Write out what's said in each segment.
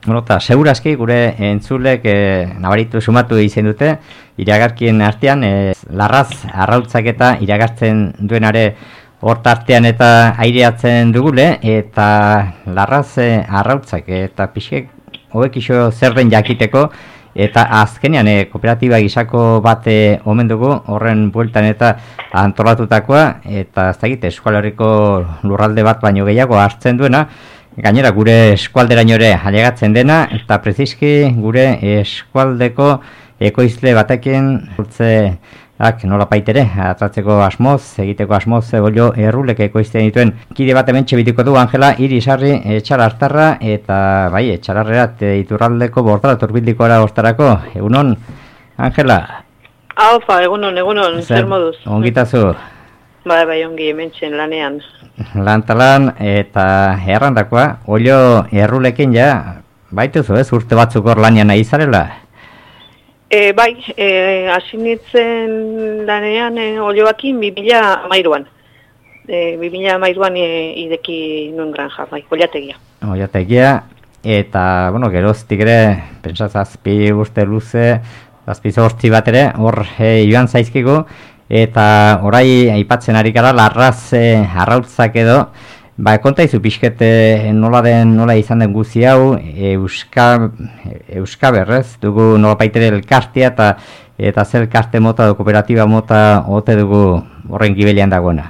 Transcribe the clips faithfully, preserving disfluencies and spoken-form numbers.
Bueno, eta segurazki gure entzulek e, nabaritu sumatu izan dute, iragarkien artean, e, larraz arrautzak eta iragartzen duenare hort artean eta aireatzen dugule, eta larraz e, arrautzak eta pixek hobek iso zer den jakiteko, eta azkenean e, kooperatiba gisako bate omen dugu, horren bueltan eta antolatutakoa, eta ez dakit Euskal Herriko lurralde bat baino gehiago hartzen duena, gainera gure eskualderaino ere alegatzen dena, eta preziski gure eskualdeko ekoizle batekin urtzeak nola paitere, atratzeko asmoz, egiteko asmoz, bolio errulek ekoizten dituen. Kide bat hemen txebitiko du, Angela, Irisarri etxalartarra, eta bai, etxalarrerat iturraldeko bortara, turbildikora hortarako. Egunon, Angela? Aupa, egunon, egunon, zer moduz? Ongitazu? Bai, bai, ongi hementxen lanean. Lantalan eta errandakoa, olio errulekin ja, baituzu ez, urte batzuk hor lanian nahi zarela? E, bai, e, asinitzen lanean e, olioakin bi mila hamairuan. E, bi mila hamairuan e, ideki nuen granja, bai, oliategia. Oliategia, eta, bueno, geroztik ere, pensa zazpi urte luze, zazpi zortzi bat ere, hor e, joan zaizkigu, eta orai aipatzen ari gara larraz e, arrautzak edo, ba, konta izu pixkete nola den, nola izan den guzi hau, Euska, Euska berrez, dugu nola paitere elkartea eta eta zer elkarte mota edo kooperatiba mota ote dugu horren gibelian dagoena.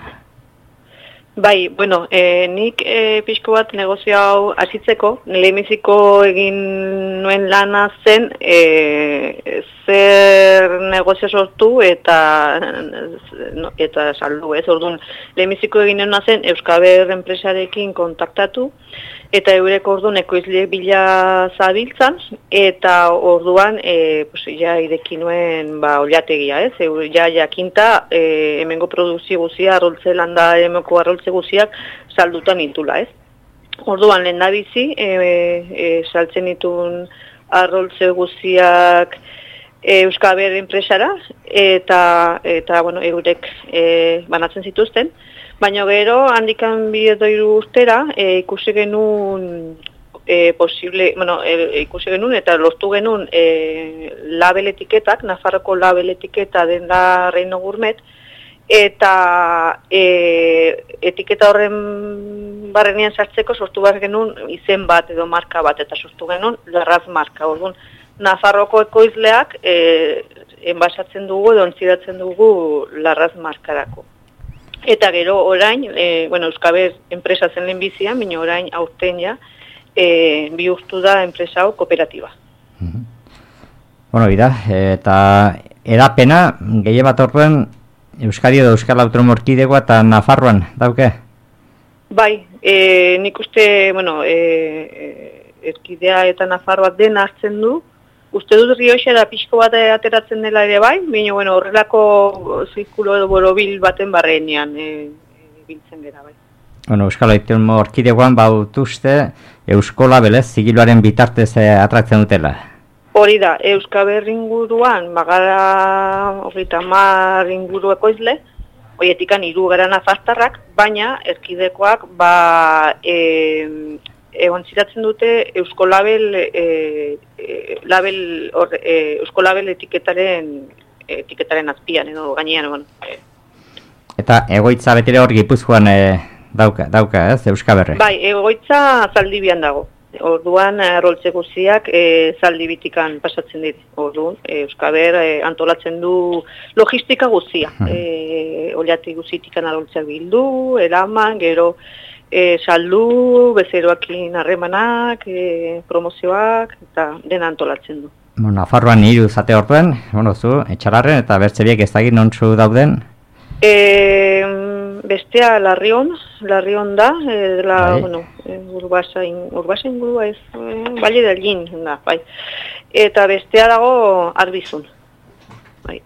Bai, bueno, e, nik e, pixko bat negozio hau hasitzeko, lehenbiziko egin nuen lana zen e, zer negozio sortu eta no, eta saldu, ez? Orduan, lehenbiziko egin nuen zen Euskaber enpresarekin kontaktatu, eta eurek orduan ekoizle bila zabiltzan, eta orduan e, pues, ja ireki nuen ba, oliategia, ez? Eur, ja jakinta e, hemengo produzio guzia, arroltze landa hemeko arroltze guziak saldutan intula, ez? Orduan lehen da bizi, e, e, saltzen ditun arroltze guziak e, Euskaber enpresara, eta, eta bueno, eurek e, banatzen zituzten, baina gero, handikan bi edo hiru urtera, e, ikusi genuen e, posible, bueno, e, ikusi genuen eta lortu genuen e, label etiketak, Nafarroko label etiketa den da Reino Gourmet, eta e, etiketa horren barrenean sartzeko sortu behar genuen izen bat edo marka bat, eta sortu genuen larraz marka. Orduan, Nafarroko ekoizleak e, enbasatzen dugu edo ontzidatzen dugu larraz markarako. Eta gero orain, e, bueno, Euskaber enpresa zen lehen bizian, baina orain aurten ja, e, bihurtu da enpresa hau kooperatiba. Mm-hmm. Bueno, bida, eta edapena, gehien bat horren, Euskadi edo Euskal Autonomo Erkidegoa eta Nafarroan, dauke? Bai, e, nik uste, bueno, e, Erkidea eta Nafarroa den hartzen du, uste dut Rioxa da pixko bat ateratzen dela ere bai, baina bueno, horrelako zirkulo edo borobil baten barrenean e, e, biltzen gara bai. Bueno, Euskal Autonomo Erkidegoan bautuzte Euskola belez, zigiluaren bitartez atratzen dutela. Hori da, Euskaber inguruan, magara hogeita hamar inguru ekoizle, horietikan hiru gara nafartarrak, baina erkidekoak ba, e, egon ziratzen dute Euskolabel, e, e, label, or, e, Euskolabel etiketaren, etiketaren azpian edo gainean. Bon, e. Eta egoitza betire hor Gipuzkoan e, dauka, dauka ez, Euskaberre? Bai, egoitza Zaldibian dago. Orduan, arroltze guziak e, Zaldibitikan pasatzen dit. Orduan, e, Euskaber e, antolatzen du logistika guzia. E, Oliati guzitikan arroltzeak bildu, eraman, gero e, saldu, bezeroakin harremanak, e, promozioak, eta dena antolatzen du. Bueno, Nafarroan hiru zate orduen, bueno, zu, etxalarren eta bertzebiek ez dakit nontzu dauden? E, bestea Larrion, Larrion da, e, la, bai. Bueno, urbasain, urbasain gurua ez, e, Valle del Llín da, bai. Eta bestea dago Arbizun, bai.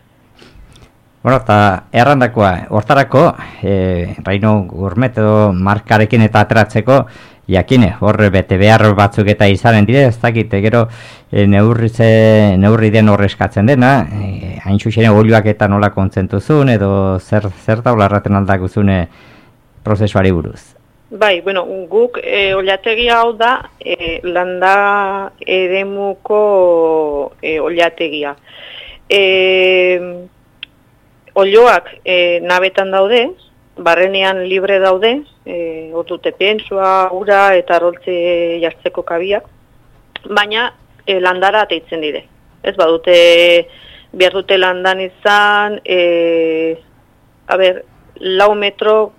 Bueno, eta errandakoa, hortarako, e, Reino Gourmet edo markarekin eta ateratzeko, jakine, horre bete behar batzuk eta izanen dire, ez dakit, gero e, neurri, ze, neurri den horrezkatzen dena, e, hain xuxene olioak eta nola kontzentuzun, edo zer, zer daula erraten aldakuzune prozesuari buruz. Bai, bueno, guk e, olategi hau da e, landa eremuko e, olategia. E, Olioak e, nabetan daude, barrenean libre daude, e, ordu pensua, ura eta arroltze jartzeko kabiak, baina e, landara ateitzen dire. Ez badute, behar dute landan izan, e, a ber, lau metro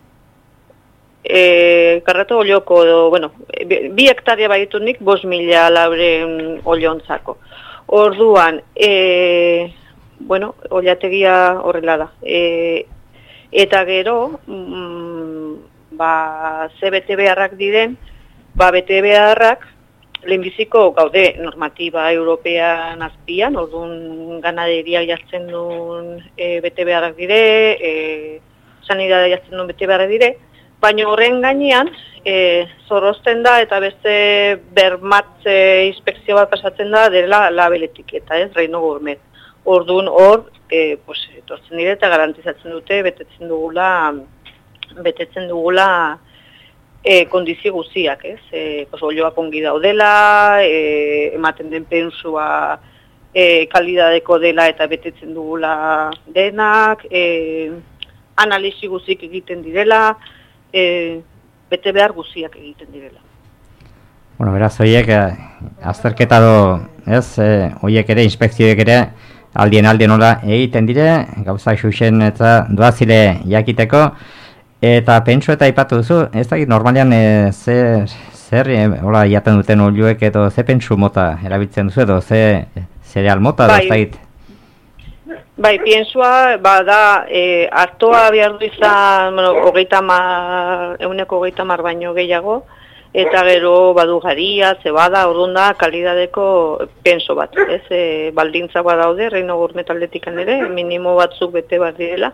e, karreto olioko, edo, bueno, bi hektaria baditu nik, bost mila lauren oliontzako. Orduan, e, bueno, olategia horrela da. E, eta gero, mm, ba, ze bete beharrak diren, ba, bete beharrak, lehenbiziko gaude normatiba european azpian, orduan ganaderia jartzen duen e, bete beharrak dire, e, sanidadea jartzen duen bete beharrak dire, baina horren gainean, e, zorrozten da eta beste bermatze inspekzio bat pasatzen da dela labeletik eta ez, Reino Gourmet. Orduan hor, e, pues, etortzen dire eta garantizatzen dute betetzen dugula, betetzen dugula e, kondizio guztiak, ez? E, pues, olioak ongi daudela, e, ematen den pensua e, kalidadeko dela eta betetzen dugula denak, e, analisi guztiak egiten direla, e, bete behar guztiak egiten direla. Bueno, beraz, horiek, eh, azterketa do, ez, eh, horiek ere, inspekzioek ere, aldien aldien nola egiten dire, gauza xuxen eta doazile jakiteko, eta pentsu eta aipatu duzu, ez dakit normalean e, zer, zer e, hola, jaten duten olioek edo ze pentsu mota erabiltzen duzu edo ze zereal mota, bai, ez dakit? Bai, piensua, bada, e, hartoa behar du izan, bueno, hogeita mar, eguneko hogeita mar baino gehiago, eta gero badu garia, zebada, orduan da, kalidadeko penso bat, ez, e, baldintza bat daude, Reino Gourmet aldetikan ere, minimo batzuk bete bat direla,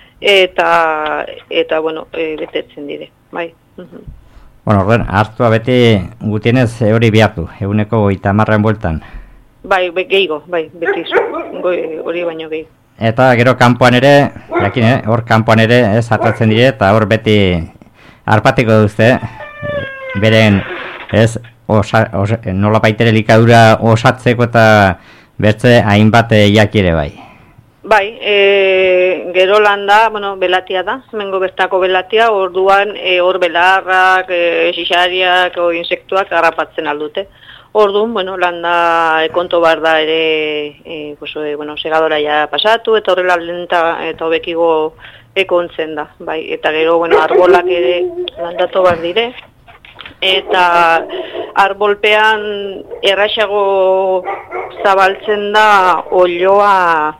eta, eta bueno, e, betetzen dire, bai. Uh-huh. Bueno, orduan, hartua beti gutienez hori bihartu, eguneko goita marren bueltan. Bai, gehiago, bai, beti hori baino gehiago. Eta gero kanpoan ere, jakin, eh, hor kanpoan ere, ez, hartatzen dire, eta hor beti harpatiko duzte, beren, ez, osa, osa, nola baitere likadura osatzeko eta bertze hainbat jakire bai. Bai, e, gero landa, bueno, belatia da, mengo bertako belatia, orduan e, hor belarrak, e, xixariak o insektuak harrapatzen aldute. Orduan, bueno, landa e, konto bar da ere, e, pues, e, bueno, segadora ja pasatu, eta horrela lenta eta hobekigo ekontzen da, bai, eta gero, bueno, arbolak ere landatu bar dire, eta arbolpean erraxago zabaltzen da olioa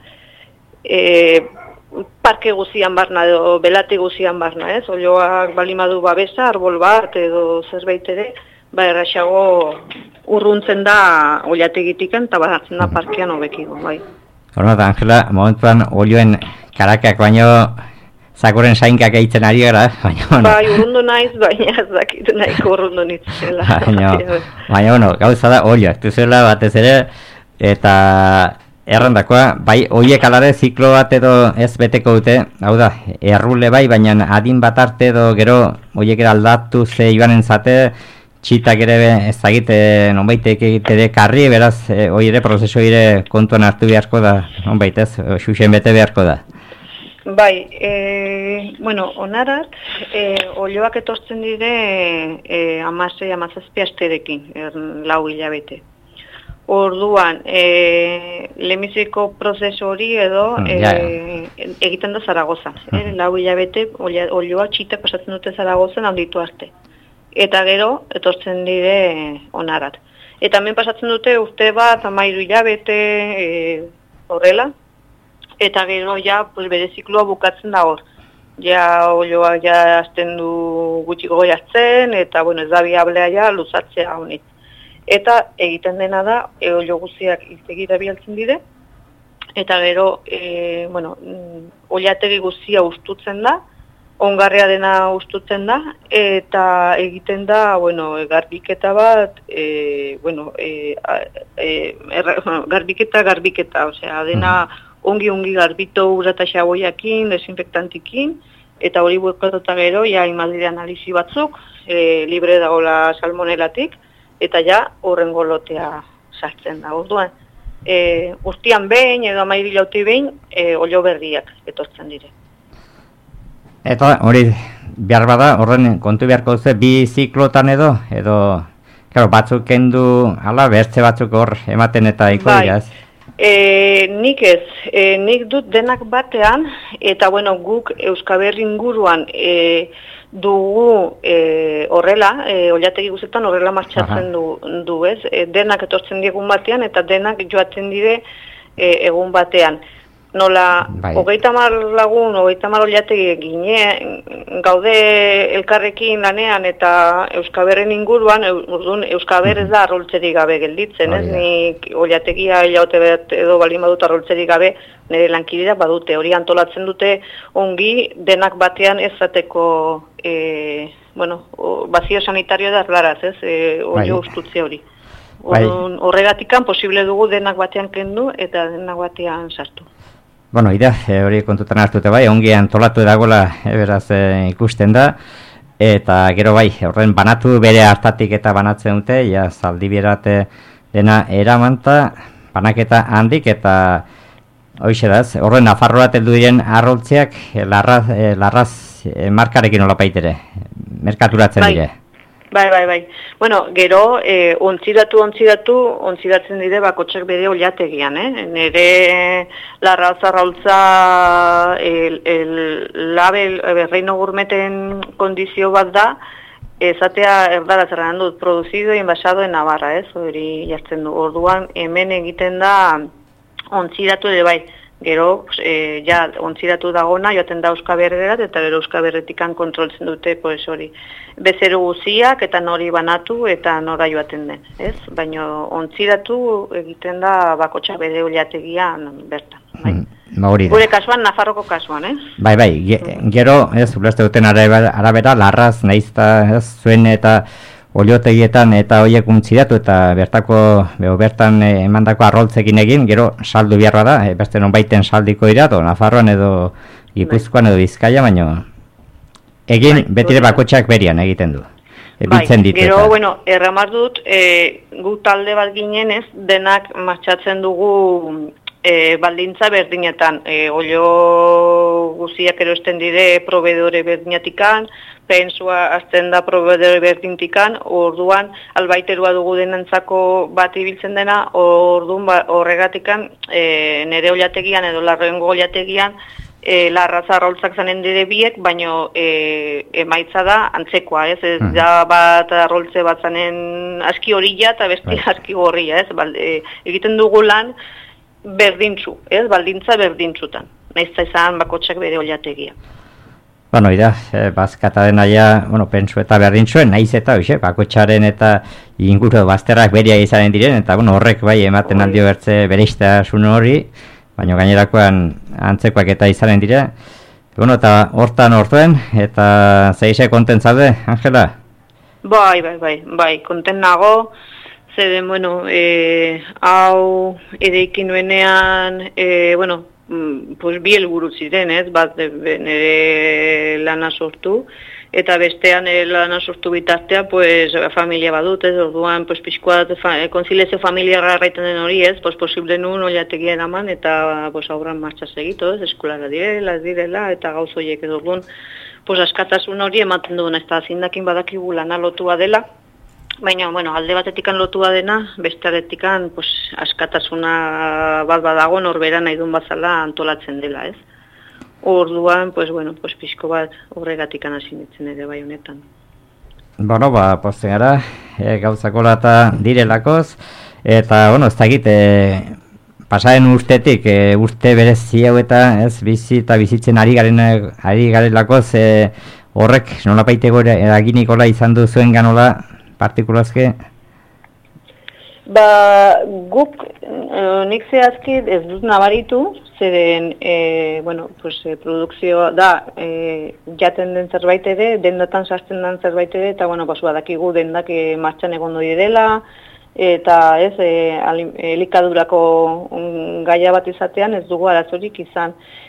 e, parke guzian barna edo belate guzian barna, ez? Olioak balimadu babesa, arbol bat edo zerbait ere, ba erraxago urruntzen da oliategitikan eta baratzen da parkean hobekigo, bai. Horna da, Angela, momentuan olioen karakak baino zakuren sainkak eitzen ari gara, baina, bueno. Bai, urrundu naiz, baina ez dakit nahiko urrundu nitzela. Baina, baina, bueno, gauza da olioak duzuela batez ere, eta errandakoa, bai, horiek alare ziklo bat edo ez beteko dute, hau da, errule bai, baina adin bat arte edo gero horiek ere aldatu ze ibanen zate, txitak ere ez egite, nonbaitek egite karri, beraz, e, hori ere, prozesu ere kontuan hartu beharko da, nonbait ez, xuxen bete beharko da. Bai, e, bueno, onarat, e, olioak etortzen dire e, amasei, amazazpi asterekin, er, lau hilabete. Orduan, e, lehenbiziko prozesu hori edo mm, e, ja, ja. egiten da Zaragozan. Mm. E, lau hilabete olioa txitak pasatzen dute Zaragozan handitu arte. Eta gero, etortzen dire onarat. Eta hemen pasatzen dute urte bat, amairu hilabete, e, horrela, eta gero ja, pues, bere zikloa bukatzen da hor. Ja, olioa ja azten du gutxiko jartzen, eta bueno, ez da biablea ja luzatzea honit. Eta egiten dena da, e, olio guztiak iztegira bialtzen dire, eta gero, e, bueno, oliategi guztia ustutzen da, ongarria dena ustutzen da, eta egiten da, bueno, garbiketa bat, e, bueno, e, e, erra, garbiketa, garbiketa, osea, dena ongi-ongi garbito ura eta xaboiakin, desinfektantikin, eta hori bukatuta gero, ja, imadire analisi batzuk, e, libre dagoela salmonelatik, eta ja, horrengo lotea sartzen da, orduan. E, urtian behin, edo amairi lauti behin, e, olio berriak etortzen dire. Eta hori behar bada, horren kontu beharko duzu, bi ziklotan edo, edo, claro, batzuk kendu, ala, bertze batzuk hor ematen eta ikoia, ez? E, nik ez, e, nik dut denak batean, eta bueno, guk Euskaberri inguruan e, dugu e, horrela, e, oilategi guzetan horrela martxatzen du, du ez, e, denak etortzen diegun batean, eta denak joaten dire e, egun batean. Nola, bai. hogeita mar lagun, hogeita mar oilategi gine, gaude elkarrekin lanean eta Euskaberren inguruan, urduan Euskaber ez da arroltzerik gabe gelditzen, ez? Nik oilategia hilagote bat edo balin badut arroltzerik gabe nire lankidea badute, hori antolatzen dute ongi denak batean ezateko, e, bueno, bazio sanitario da erlaraz, ez? E, hori ustutze hori. Horregatikan posible dugu denak batean kendu eta denak batean sartu. Bueno, ida, e, hori kontutan hartute bai, ongi antolatu dagoela e, beraz e, ikusten da, eta gero bai, horren banatu bere hartatik eta banatzen dute, ja, zaldi berate dena eramanta, banaketa handik, eta hoxe da, horren Nafarroa teldu diren arroltzeak, e, larraz, e, larraz e, markarekin olapaitere, merkaturatzen bai. dire. Bai, bai, bai. Bueno, gero, eh, ontzidatu, ontzidatu, ontzidatzen dire bakotxak bere oliategian, eh? Nere larra zarraultza el, el label Reino Gourmeten kondizio bat da, esatea erdara zerran dut, produzido y envasado en Navarra, ez? Hori jartzen du. Orduan, hemen egiten da ontzidatu ere bai. Gero, e, ja, ontzidatu dagona, joaten da Euskaberrerat, eta gero Euskaberretikan kontroltzen dute, pues hori, bezeru guziak, eta nori banatu, eta nora joaten den, ez? Baina ontzidatu egiten da bakotxa bere oliategian bertan, bai? Ba, gure kasuan, Nafarroko kasuan, ez? Bai, bai, gero, ez, ulertu duten arabera, larraz, nahizta, ez, zuen eta oliotegietan eta horiek untzidatu eta bertako beho, bertan emandako arroltzekin egin, gero saldu behar da, e, beste non baiten saldiko dira, o Nafarroan edo Gipuzkoan edo Bizkaia, baino egin bai, betire bakotxak berian egiten du. Bai, gero, bueno, erramar dut, e, gu talde bat ginenez, denak martxatzen dugu e, baldintza berdinetan, e, olio guziak erosten dire proveedore berdinatikan, pensua azten da proveedore berdintikan, orduan albaiterua dugu denentzako bat ibiltzen dena, orduan ba, horregatikan e, nere oliategian edo larrengo oliategian e, larra zarraultzak zanen dire biek, baino e, emaitza da antzekoa, ez? Ez hmm. da bat arroltze bat zanen aski horila eta besti right. aski gorria, ez? Bal, e, egiten dugu lan berdintzu, ez? Baldintza berdintzutan. Naizta izan bakotxak bere oliategia. Bueno, ira, eh, bazkata dena ja, bueno, pentsu eta berdintzuen, naiz eta, oixe, bakotxaren eta inguru bazterrak beria izanen diren, eta bueno, horrek bai ematen aldio bertze bereiztasun hori, baina gainerakoan antzekoak eta izanen dira. Bueno, eta hortan hortuen, eta zeize konten zaude, Angela? Bai, bai, bai, bai, konten nago, zeden, bueno, e, hau edeikin nuenean, e, bueno, pues bi helburu ziren, ez, bat nire lana sortu, eta bestean nire lana sortu bitartea, pues, familia badut, ez, orduan, pues, pixkoat, fa, konzilezio familiarra raiten den hori, ez, pues, posible nuen oliategia eraman, eta, pues, aurran martxa segitu, ez, eskolara direla, ez direla, eta gauz horiek edo, orduan, pues, askatasun hori ematen duen, ez da, zindakin badakigu lana lotua dela, baina, bueno, alde batetikan lotua dena, beste aletikan, pues, askatasuna bat badago, norbera nahi duen bazala antolatzen dela, ez? Orduan, pues, bueno, pues, pixko bat horregatikan hasi nintzen ere bai honetan. Bueno, ba, pozten gara, e, gauzakola eta direlakoz, eta, bueno, ez dakit, e, pasaren urtetik, e, urte berezi hau eta, ez, bizi eta bizitzen ari garen, ari garelakoz, e, horrek nolapaiteko eraginikola izan du zuen ganola, partikulazke? Ba, guk e, nik zehazki ez dut nabaritu, zeren, e, bueno, pues, e, produkzioa da, e, jaten den zerbait ere, dendatan sartzen den zerbait ere, eta, bueno, pues, badakigu dendak e, martxan egon doi dela, eta ez, e, elikadurako gaia bat izatean ez dugu arazorik izan.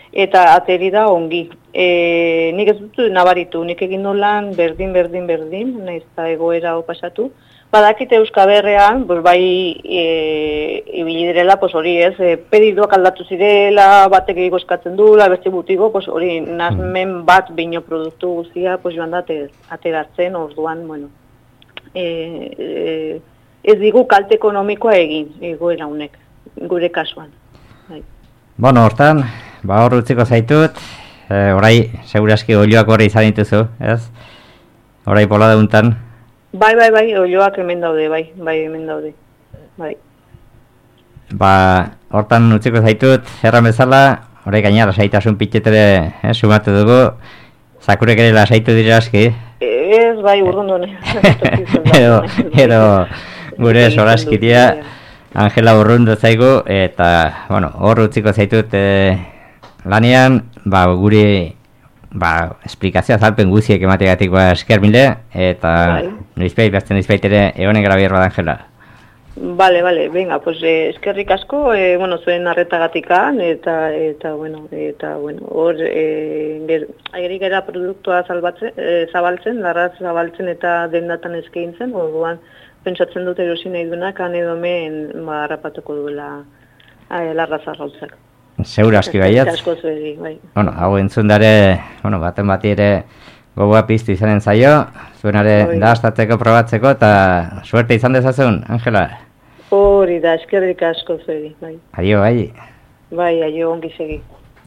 eta ateri da ongi. E, nik ez dut nabaritu, nik egin nolan berdin, berdin, berdin, nahiz eta egoera hau pasatu. Badakite Euskaberrean, pues bai, e, ibili direla, pues hori ez, e, pedidoak aldatu zirela, batek egiko eskatzen duela, beste butigo, pues hori, nazmen bat bino produktu guztia, pues joan da ateratzen, orduan, bueno, e, e, ez digu kalte ekonomikoa egin, egoera honek, gure kasuan. Bai. Bueno, hortan, ba hor utziko zaitut, e, orai, seguraski olioak horre izan dituzu, ez? Orai pola dauntan. Bai, bai, bai, olioak hemen daude, bai, bai, hemen daude, bai. Ba, hortan utziko zaitut, erran bezala, orai gaina lasaitasun pitxetere, eh, sumatu dugu, zakurek ere lasaitu dira aski. Ez, bai, urrundone. edo, edo, gure soraskitia, Angela urrundu zaigu, eta, bueno, hor utziko zaitut e, lanean, ba, guri, ba, esplikazioa zalpen guziek emategatik ba esker mile, eta bai. Noizbait, beste noizbait ere egonen gara bierba da, Angela. Vale, vale, venga, pues eh, eskerrik asko, eh, bueno, zuen arretagatikan, eta, eta, bueno, eta, bueno, hor, eh, ger, agerik era produktua zalbatzen, eh, zabaltzen, larraz zabaltzen eta dendatan eskaintzen, orduan, pentsatzen dut erosi nahi duenak, han edo men, ba, harrapatuko duela eh, larraz arrautzak. Segura aski baiat. Asko zuegi, bai. Bueno, hau entzundare, bueno, baten bati ere gogoa piztu izanen zaio, zuenare daztatzeko probatzeko, eta suerte izan dezazun, Angela. Hori da, eskerrik asko zuegi, bai. Adio, bai. Bai, aio, ongi segi.